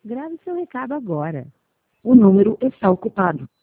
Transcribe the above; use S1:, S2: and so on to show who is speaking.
S1: Grave seu recado agora.
S2: O número está ocupado.